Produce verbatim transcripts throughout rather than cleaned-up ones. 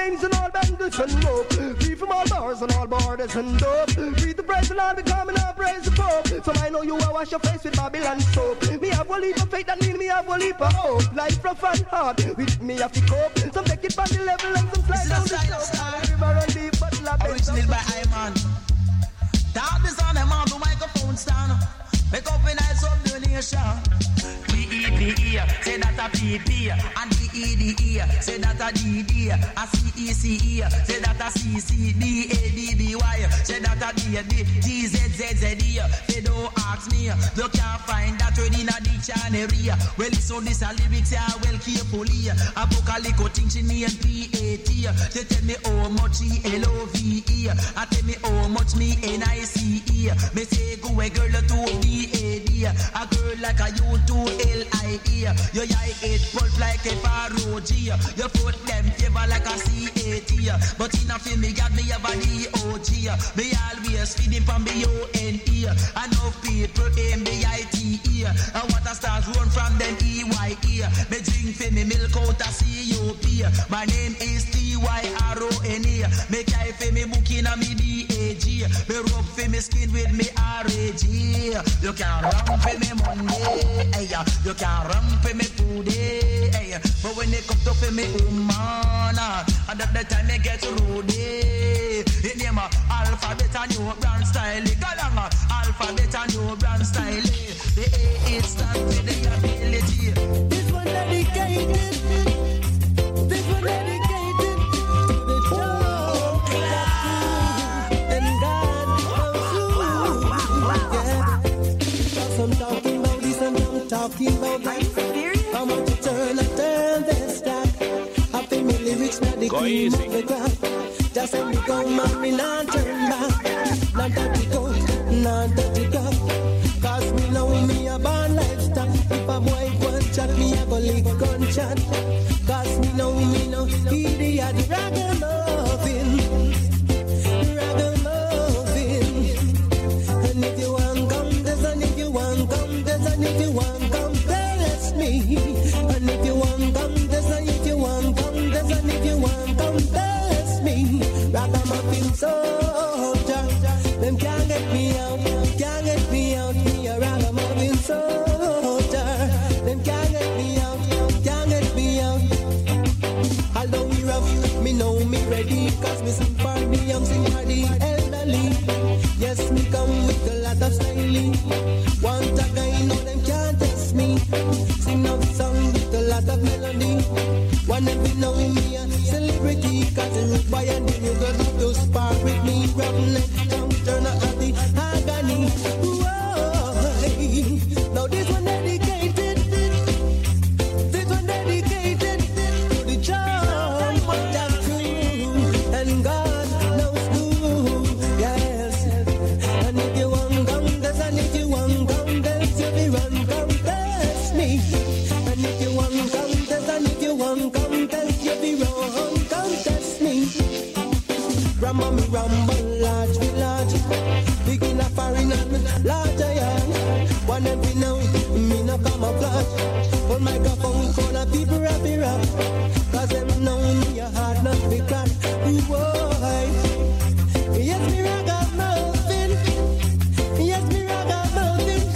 chains and all bangles and rope. Free from all bars and all borders and dope. Free the price and all becoming and praise the Pope. So I know you will wash your face with Babylon soap. Me have a leap of faith, that mean me have a leap of hope. Life rough and hard, with me have to cope. Some take it by the level and some slide down the slope. River and deep, but love original by Iman. Down this on them on the microphone stand. Make up in eyes of the nation. D E P E, say that a P P. And D E D E, say that a D D. A C E C E, say that a C C. D A D D Y, say that a D D. G Z Z Z E, they don't ask me. You can't find that word in a dictionary. Well, so this a lyrics, yeah, well, carefully. A book a little thing, she name P A T. They tell me how much E L O V E. I tell me how much me N I C E. Me say go a girl to B A D. A girl like a U to L I E. Your eye it pulp like a parody. Your foot them favor like a C A T. But in a film me got me a body O G. Me always feeding from B O N E. I know people aim B I T E. I want to start run from them E Y E. Me drink for me milk out a C O P. My name is T Y R O N E. Me carry for me booking a me D A G. Me rub for me skin with me R A G. You can't run for me Monday, hey, you can't run for me today, hey. But when it comes to for me woman, and at the time they get rudy. In name of alphabet and new brand style, galanga alphabet and new brand style. The A it stands for the ability. This one dedicated, this one dedicated to the job and God knows who. Yeah. I'm talking about this and I'm talking about that. How much you turn and turn this stack. I feel me lyrics now the cream of the crop. Just let me go, man, me not turn back. Not that we go, not that we go. Cause me know me a born lifestyle. If a boy go and chat, me a go lick gun chat. Cause me know me know idiot ragamuffin. Ragamuffin. And if you want come, this and if you want come, this and if you want come, bless me. And if you want come, this and if you want come, this and if you want come, bless me. Ragamuffin soldier, them can't get me out, can't get me out. Me a ragamuffin soldier, them can't get me out, can't get me out. Although we rough, me know me ready, cause me sing for the young, sing for the elderly. Yes, me come with a lot of styling. Want a guy, know them can't test me. Sing up song with a lot of melody. One every know me a celebrity, cause the root boy and the new girls have to spar with me. Roughneck, tongue turner at the agony. Whoa, now this one dedicated, this one dedicated to the job that true, and God knows who, yes. And if you want come, this and if you want come, this you be run come, bless me. And if you want come, this and if you want come, this you be run come, bless me. Ramble me ramble, large me large, big in a foreign and large iron. One every now, me no come a flash. On microphone corner, people rap it rap. Cause them know me a hard not be crack. Whoa, yes me ragamuffin, yes me ragamuffin,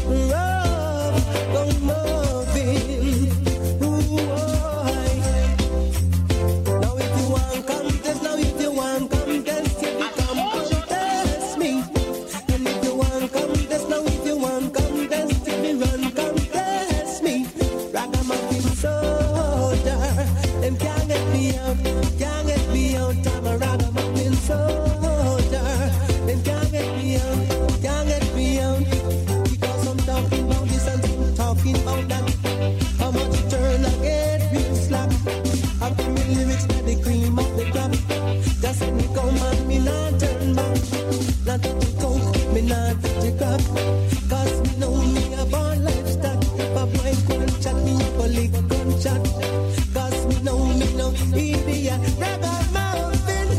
ragamuffin. Whoa, now if you want contest, now if you want contest, if you come contest me. And if you want contest, now if you want contest, if you run contest me. Ragamuffin soldier, them can't get me out, can't get me out. I'm a ragamuffin soldier, them can't get me out, can't get me out. Because I'm talking about this and I'm talking about that. How much you turn and get real slack. I feel me lyrics that the cream of the crop. Just let me come and me not turn back. Not touch the coke, me not touch the crop. Cause me know me a born lifestyle. If a boy go and chat, me a go lick gun chat. Cause me know me know idiot ragamuffin,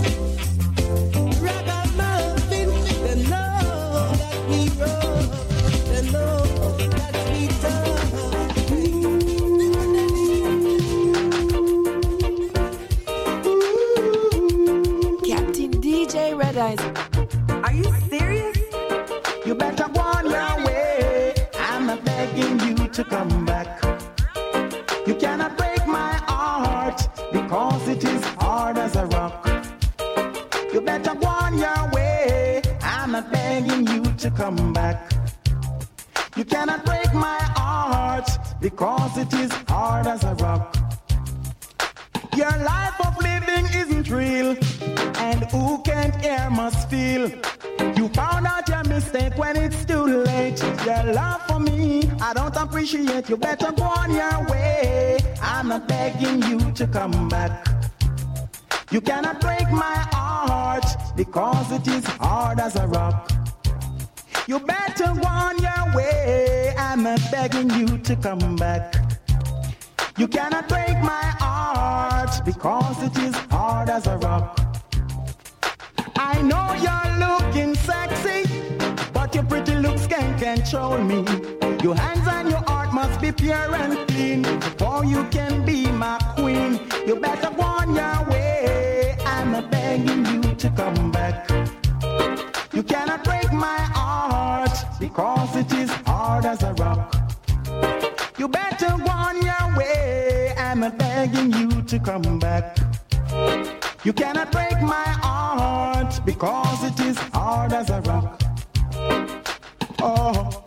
ragamuffin. They know that me wrong, they know that me tough. Ooh, to come back. You cannot break my heart because it is hard as a rock. You better go on your way. I'm not begging you to come back. You cannot break my heart because it is hard as a rock. Your life of living isn't real, and who can't hear must feel. You found out your mistake when it's too late. Your love for me, I don't appreciate. You better go on your way. I'm not begging you to come back. You cannot break my heart because it is hard as a rock. You better go on your way. I'm not begging you to come back. You cannot break my heart because it is hard as a rock. I know you're looking sexy, but your pretty looks can't control me. Your hands and your heart must be pure and clean before you can be my queen. You better go on your way. I'm not begging you to come back. You cannot break my heart because it is hard as a rock. You better go on your way. I'm not begging you to come back. You cannot break my heart because it is hard as a rock. Oh.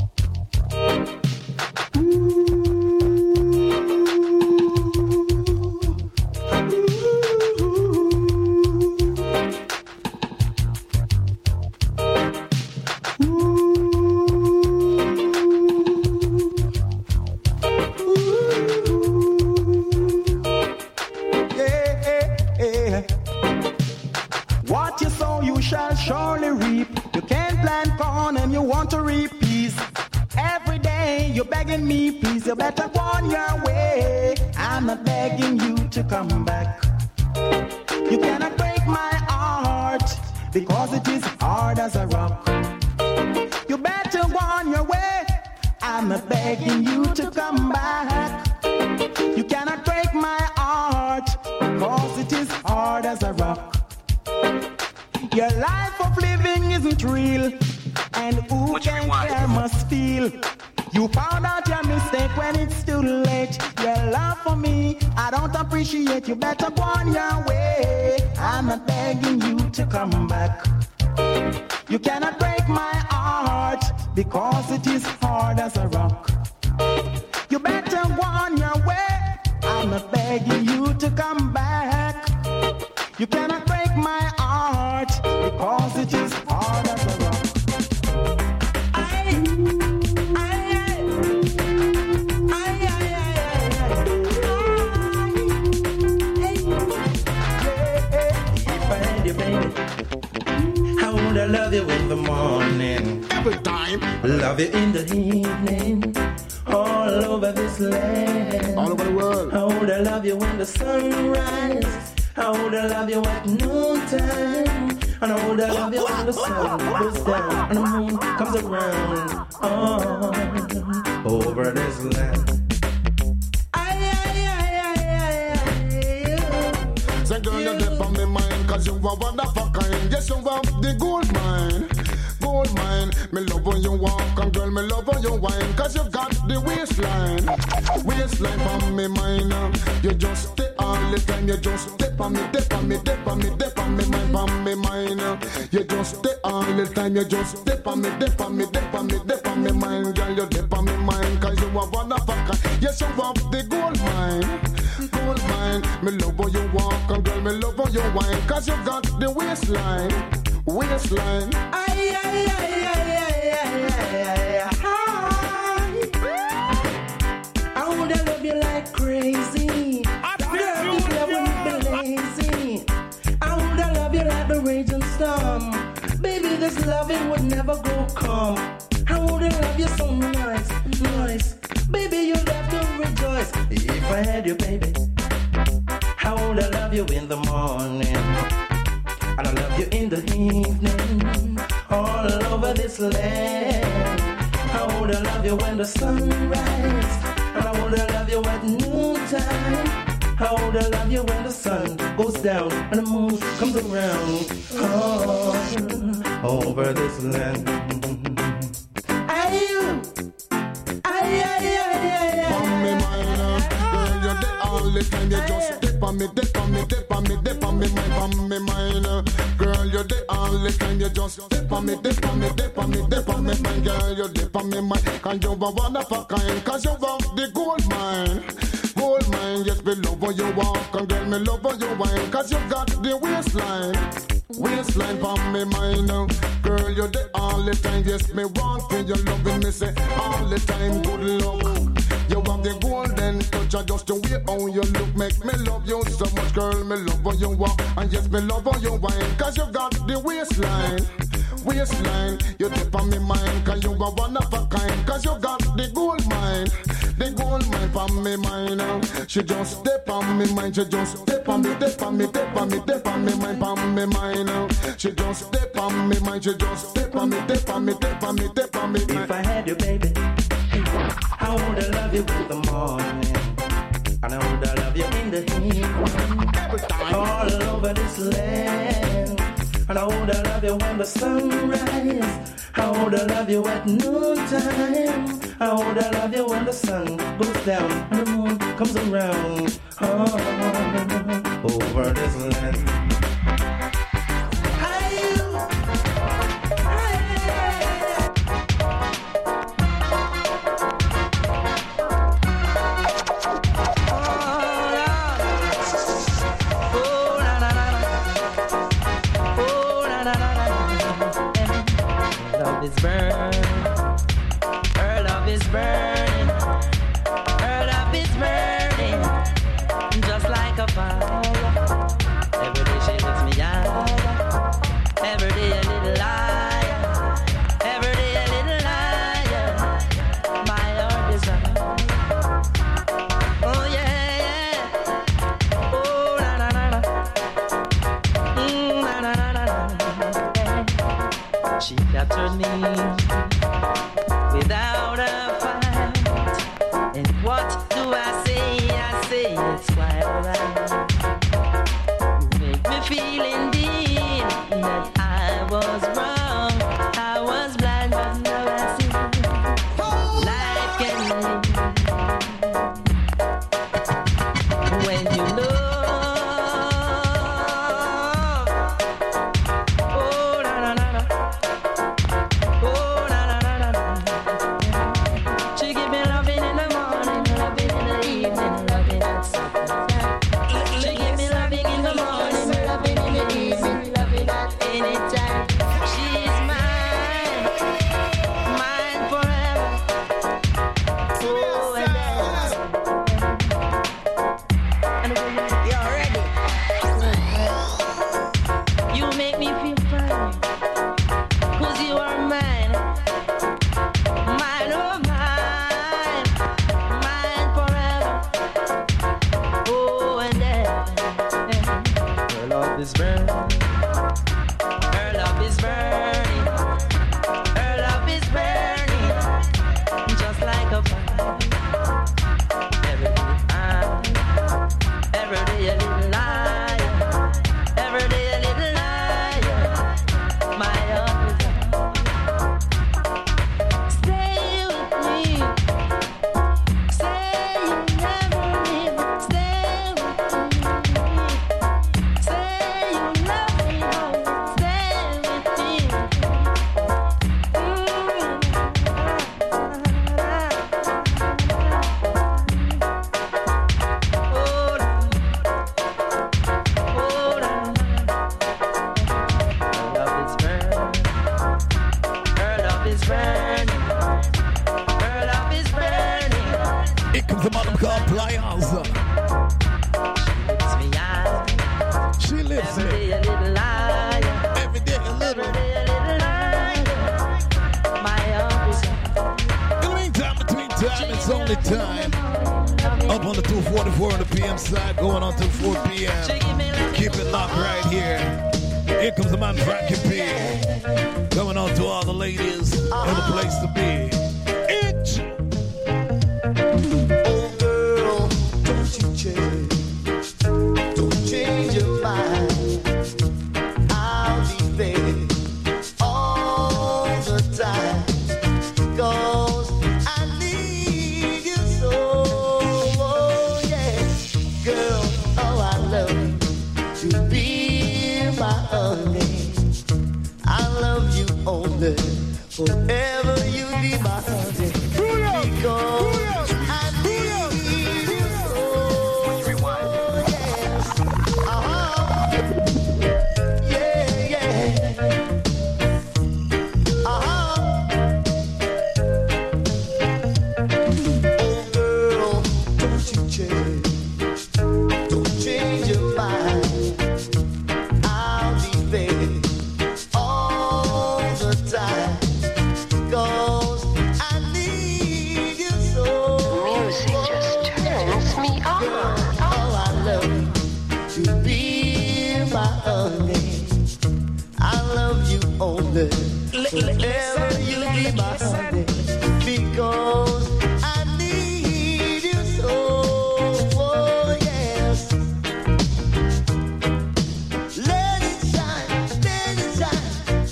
What you sow, you shall surely reap. You can't plant corn and you want to reap peas. Every day you're begging me, please. You better go on your way. I'm not begging you to come back. You cannot break my heart because it is hard as a rock. You better go on your way. I'm not begging you to come back. You cannot break my heart because it is hard as a rock. Your life of living isn't real, and who can care must feel. You found out your mistake when it's too late. Your love for me, I don't appreciate. You better go on your way. I'm not begging you to come back. You cannot break my heart because it is hard as a rock. You better go on your way. I'm not begging you to come back. You cannot break my heart because it is hard as a rock. I, I, I, I, if I had you, baby, how would I love you in the morning? Every time. Love you in the evening. All over this land. All over the world. How would I love you when the sun rises? How would I love you at noontime? And how would I love you when the sun goes down and the moon comes around? Oh, over this land. Aye, aye, aye, aye, aye, aye. Say girl, you dip on me mind, cause you are what the fuck kind. Yes, you have the gold mine. Gold mine. Me love when you walk, and girl, me love when you wine, cause you got the waistline. Waistline from me mind. You just stay all the time, you just step on me, dip on me, dip on me, dip on me, mind, on me, mind. You just stay all the time, you just step on me, dip on me, dip on me, dip on me, mind, girl, you dip on me, mind, cause you are one of a kind. Yes, you have the gold mine, gold mine. Me love when you walk, and girl, me love when you wine, cause you got the waistline, waistline. Aye, aye, aye, aye, aye, aye, aye, aye. I would love you like crazy. Girl, this love wouldn't be lazy. I would love you like the raging storm. Baby, this loving would never go calm. I would love you so nice, nice. Baby, you'd have to rejoice if I had you, baby. I would love you in the morning, and I love you in the evening. All over this land. I would love you when the sun rises, and I would love you at noontime. I would love you when the sun goes down and the moon comes around. Oh, over this land. Aye, aye, aye, aye. time you just dip on me, dip on me, dip on me, dip on me, mind, on me, mind. Girl, you dip all the time you just dip on me, dip on me, dip on me, dip on me, mind. Girl, you dip on me, mind. Cause you a one of a kind, cause you have the gold mine. Gold mine, yes, me love how you walk, and girl, me love how you wine, cause you got the waistline. Waistline for me mind now. Girl, you're there all the time. Yes, me want for your loving. Me say all the time, good luck. You have the golden touch. I just the way how you look make me love you so much. Girl, me love how you walk. And yes, me love how you wine. Cause you got the waistline. Waistline, you tip on me mind. Cause you are one of a kind. Cause you got the gold mine. The gold mine for me mind now. She just step on me mind. She just step on me, step on me, step on me, step on me mind, for me mind now. She just step on me mind. She just step on me, step on me, step on me, step on me mind. If I had you, baby, I would love you in the morning, and I would love you in the evening, all over this land. And I would love you when the sun rises. I would love you at noontime. I would love you when the sun goes down and the moon comes around. Oh, over this land. Is burning, her love is burning, her love is burning, just like a fire. Every day she lifts me out, every day a little liar, every day a little liar, my heart desire. Oh yeah, yeah, oh na na na na, mm, na na na na na. She captured me without a fight. And what do I say? I say it's quite alright. You make me feel indeed that I was wrong. I was blind, but now I see life can live when you know. Girl, forever you be my honey. Because I need you so. Oh, yes. Uh-huh. Yeah, yeah. Uh-huh. Oh, girl, don't you change. Don't change your mind. I'll be there all the time. Cause I need you so. Music just turns me on. Oh, I love you to be my honey. I love you only. Forever you be my honey. Because I need you so. Oh, yes. Let it shine, let it shine.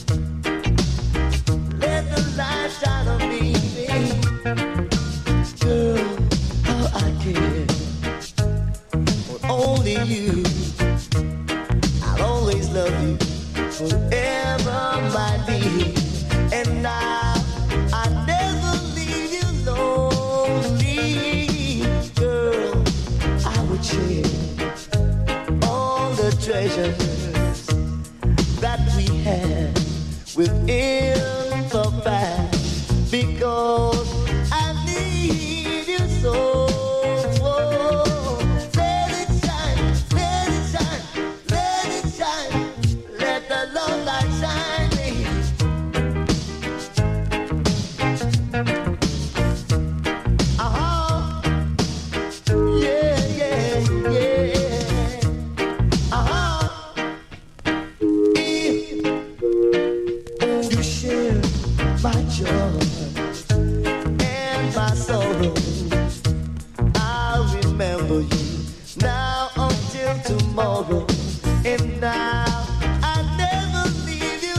Let the light shine on me, baby. Girl, how I care. For only you. I'll always love you forever, my dear. And now I never leave you lonely. Girl, I would share all the treasures that we had within the past. Because I need you so. Let it shine, let it shine, let it shine. Let the love light shine me. Uh-huh. Yeah, yeah, yeah. Uh-huh. If you share my joy and my sorrow, I'll remember you now until tomorrow. And now I never leave you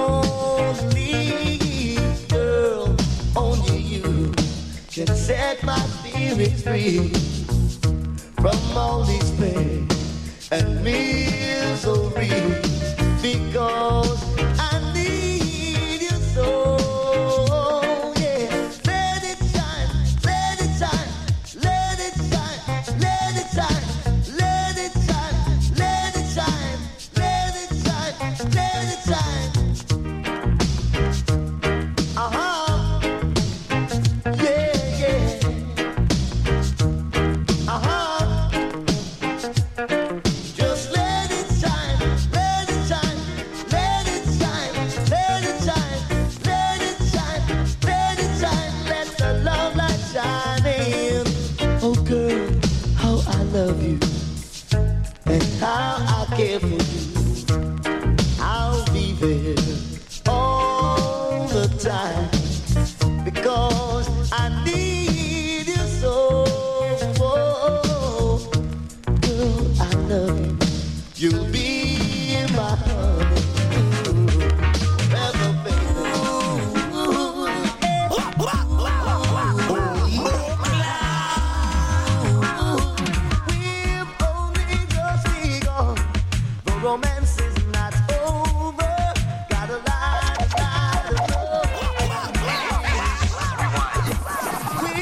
lonely. Girl, only you can set my spirits free from all this pain and misery. Because I need you so. Yeah, let it shine, let it shine, let it shine, let it shine, let it shine, let it shine, let it shine, let it shine. Uh-huh. Yeah, yeah. Uh-huh. Just let it shine, let it shine, let it shine, let it shine, let it shine, let it shine, let the love light shine in. Oh girl, how I love you and how I care for you. I'll be there all the time because I need you so. Girl, I love you. You'll be my honey. Forever, baby. We've only just begun. The romance is not over. Got a lot, lot of love. We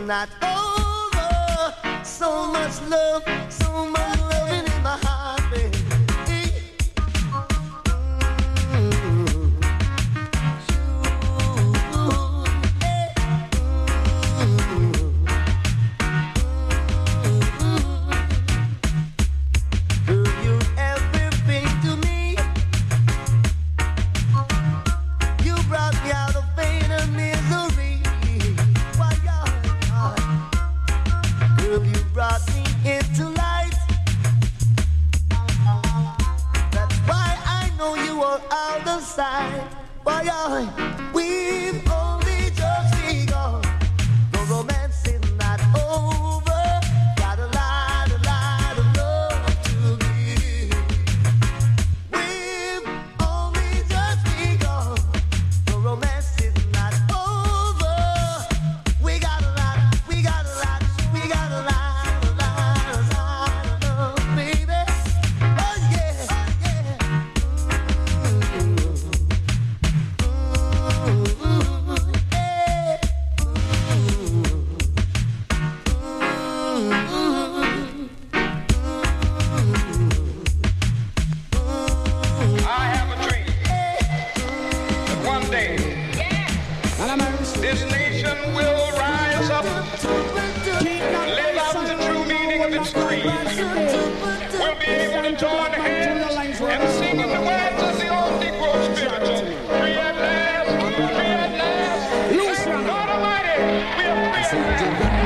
not over. So much love, so much loving in my heart, baby. Boy, we've only just begun. The romance is not over. Got a lot, a lot of love to give. We've only just begun. The romance is not over. We got a lot, we got a lot, we got a lot, a lot, a lot of love, baby. Oh yeah, oh yeah. This nation will rise up, live out the true meaning of its creed. We'll be able to join hands and sing in the words of the old Negro spiritual. Free at last, free at last. Thank God Almighty, we are free at last.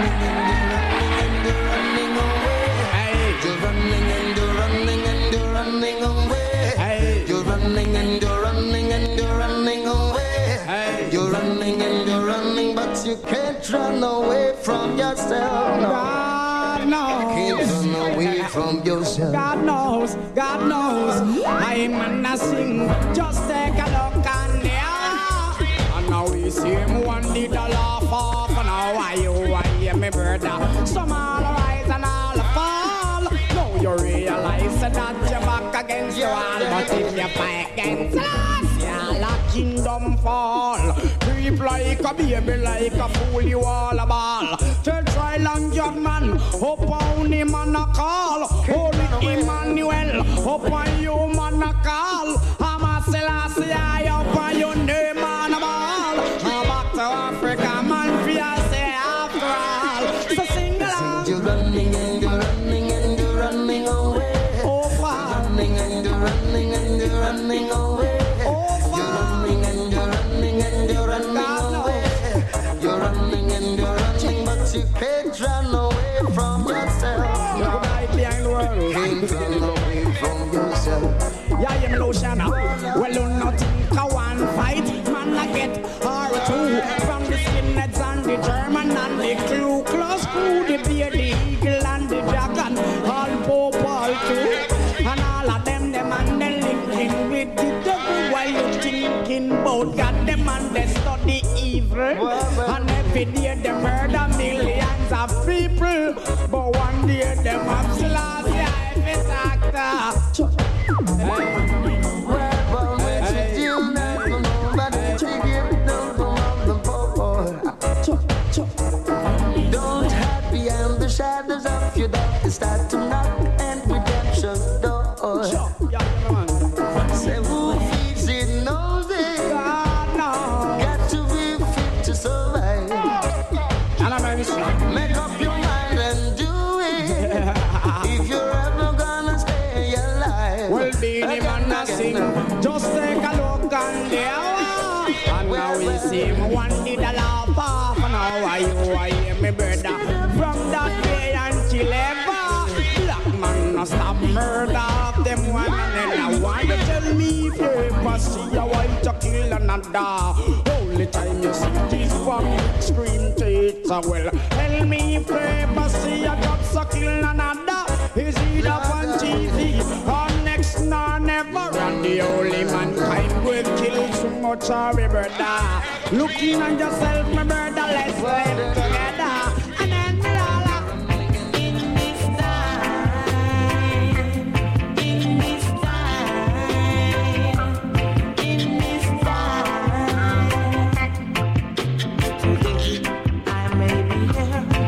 You're running and you're running and you're running away. You're running and you're running and you're running away. You're running and you're running, but you can't run away from yourself. No. God knows. You can't run away from yourself. God knows. God knows. I'm gonna sing. Just take a look on there. And now we see him one did a laugh off. And now why you, why you, me brother? Some all rise and all fall. Now you realize that you're back against the wall. But if you fight against us, yeah, la kingdom fall. Creep like a baby, like a fool, you all a ball. Tell try long young man, up on him and a call. Holy Emmanuel, up on you man a call. I'm a Selassie, up on your name and a ball. I'm back to Africa, man, fiancé after all. So sing along. You're running and you're running and you're running away. Oh, wow. Running and you're running and you're running away. Oh, You're running and you're running and you're running away. You're running and you're running, but you can't run away from yourself. Look right behind the world. Can't run away from yourself. Yeah, you know, Shana. Well, you not think I want fight. Man, I get R two. From the skinheads and the German and the Ku Klux Crew, the bear, the eagle and the dragon, all Pope, all too. And all of them, them and they linking with the devil while you thinking about God, them and they study evil. And every day they murder millions of people. But one day them have Selassie, if it's actor. Don't hide behind the shadows of your dark. Start to knock and redemption door. Say who feeds it knows it. Got to be fit to survive. Make up your mind and do it. If you're ever gonna stay alive. Well, be the man a sing. Just take a look on the hour. And now we see him one did a laugh off. And now why you, why you, me brother? From that day until ever, black man no stop murder of them one. And then I want to tell me if you ever see a white to kill another. Only time you see this from extreme to it. So well, tell me if you ever see a cop to kill another. Is either on T V or next nor never. And the only mankind will kill too much of a brother. Looking at yourself, my brother, let's live together. And then the dollar. In this time, in this time, in this time. Today I may be here.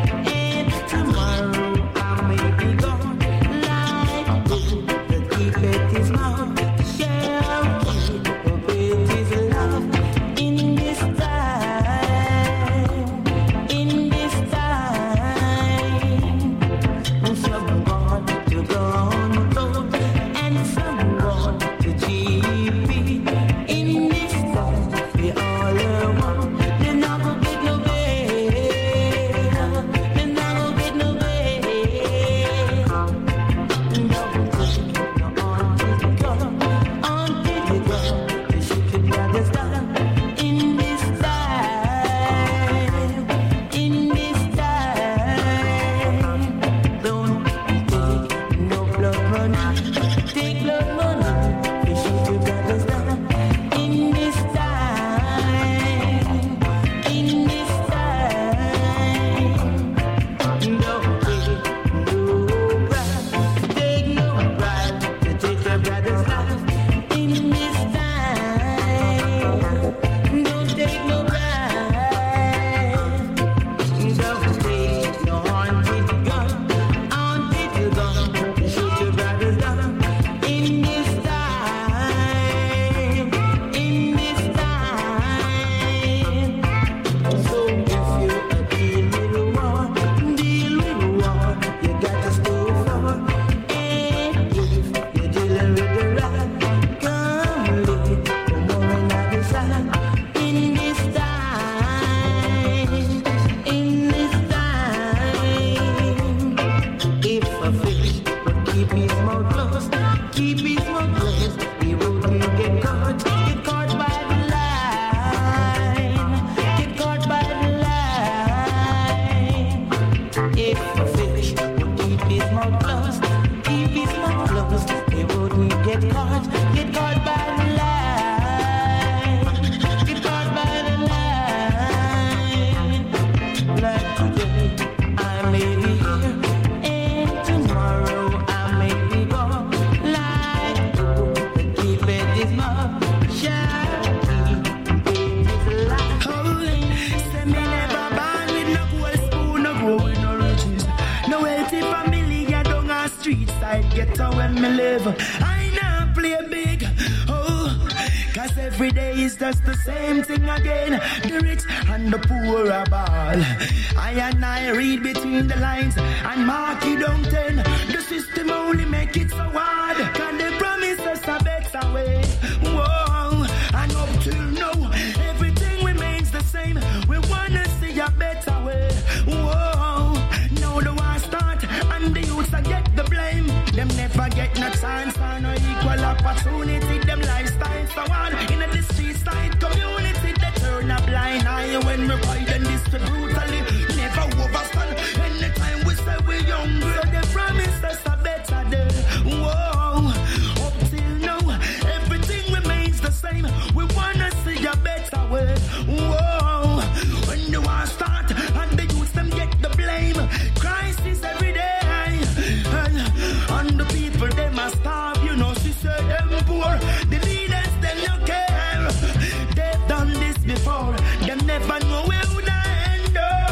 ghetto when me live. I now play big, oh, cause every day is just the same thing again. The rich and the poor are ball. I and I read between the lines and mark it down ten. The system only make it so hard. Can they promise us a better way? Whoa, and up till now, everything remains the same. We wanna see a better way. Whoa, now the war start and the youths a get the blame. Them never get no chance or no equal opportunity. Them lifestyle so hard in the street side community. They turn a blind eye when we fight and distribute.